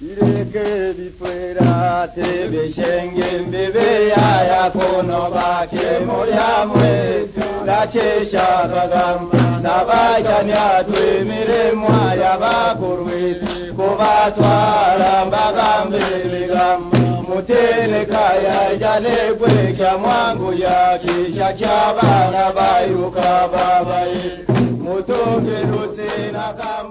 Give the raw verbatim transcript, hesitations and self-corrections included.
Ireke bifwera tebeshenge mbebe ya yakono bake muryamwe Lachesha kagamba nabajanya twemire mwa yabakurwe kubatwara mbagambe bigamba Mutene kaya jalekwe kya mwangu ya kisha kyabana bayuka babaye Mutonge rusina kama